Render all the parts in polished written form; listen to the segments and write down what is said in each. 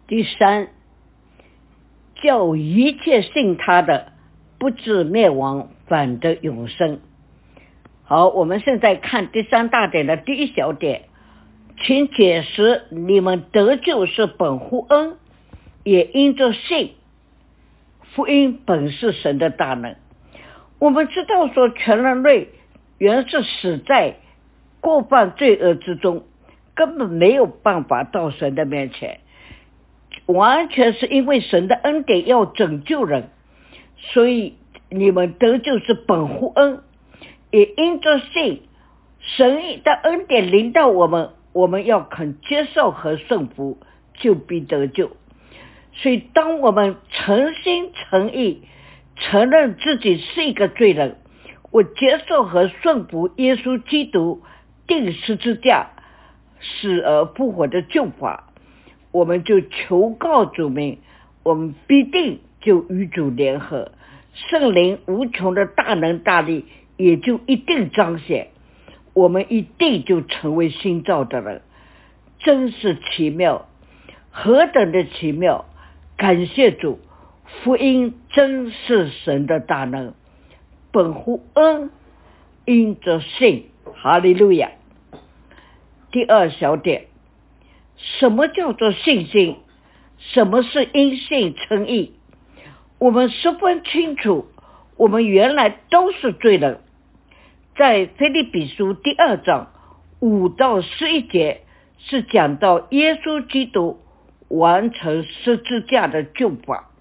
第三，叫一切信他的不至灭亡，反得永生。好，我们现在看第三大点的第一小点，请解释你们得救是本乎恩，也因着信。福音本是神的大能。我们知道说全人类原是死在过犯罪恶之中，根本没有办法到神的面前，完全是因为神的恩典要拯救人，所以你们得救是本乎恩，也因着信。神的恩典临到我们，我们要肯接受和顺服，就必得救。所以当我们诚心诚意承认自己是一个罪人，我接受和顺服耶稣基督钉十字架死而复活的救法，我们就求告主名，我们必定就与主联合，圣灵无穷的大能大力也就一定彰显，我们一定就成为新造的人。真是奇妙，何等的奇妙！感谢主，福音真是神的大能，本乎恩，因着信。哈利路亚。第二小点，什么叫做信心？什么是因信称义？我们十分清楚，我们原来都是罪人。在腓立比书第2章5到11节是讲到耶稣基督完成十字架的救法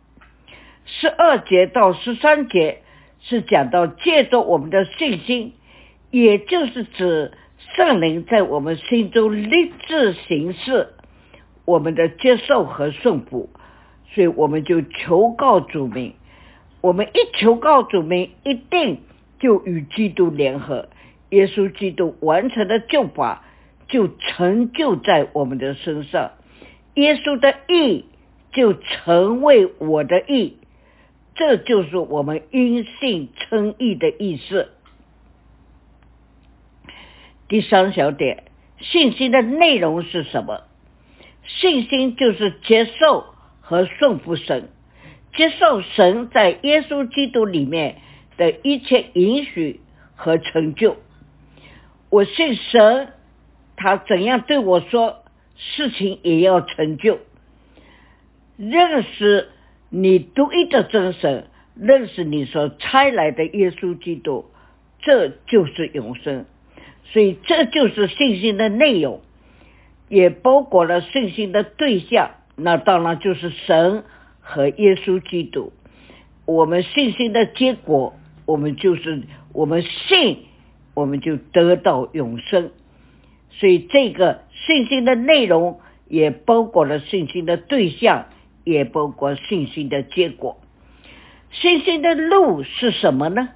，12节到13节是讲到借着我们的信心，也就是指圣灵在我们心中立志行事，我们的接受和顺服，所以我们就求告主名。我们一求告主名，一定就与基督联合，耶稣基督完成的救法就成就在我们的身上，耶稣的义就成为我的义，这就是我们因信称义的意思。第三小点，信心的内容是什么？信心就是接受和顺服神，接受神在耶稣基督里面的一切允许和成就。我信神，他怎样对我说，事情也要成就。认识你独一的真神，认识你所差来的耶稣基督，这就是永生。所以这就是信心的内容，也包括了信心的对象，那当然就是神和耶稣基督。我们信心的结果，我们信，我们就得到永生。所以这个信心的内容也包括了信心的对象，也包括信心的结果。信心的路是什么呢？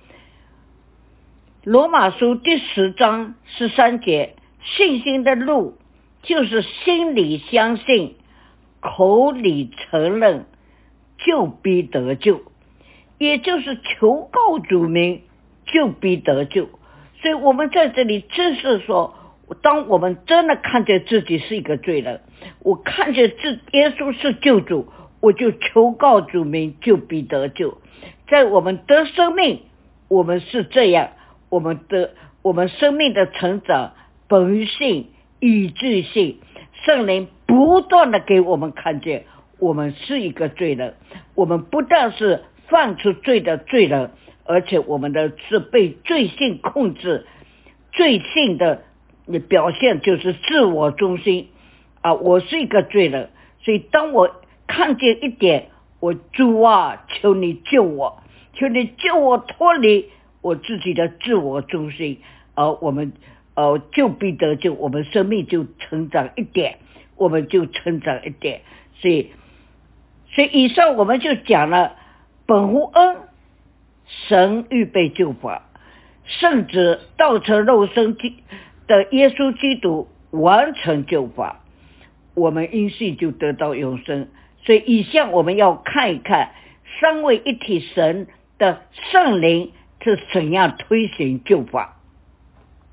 罗马书第10章13节，信心的路就是心里相信，口里承认，就必得救，也就是求告主名，就必得救。所以我们在这里正是说，当我们真的看见自己是一个罪人，我看见耶稣是救主，我就求告主名，就必得救。在我们得生命，我们是这样，我们生命的成长本于信，以至信，圣灵不断的给我们看见我们是一个罪人，我们不但是犯出罪的罪人，而且我们是被罪性控制。罪性的表现就是自我中心啊，我是一个罪人。所以当我看见一点，我主啊，求你救我，求你救我脱离我自己的自我中心，我们就必得救，我们生命就成长一点，我们就成长一点。所以以上我们就讲了本乎恩，神预备救法，圣子道成肉身的耶稣基督完成救法，我们因信就得到永生。所以以下我们要看一看三位一体神的圣灵是怎样推行救法。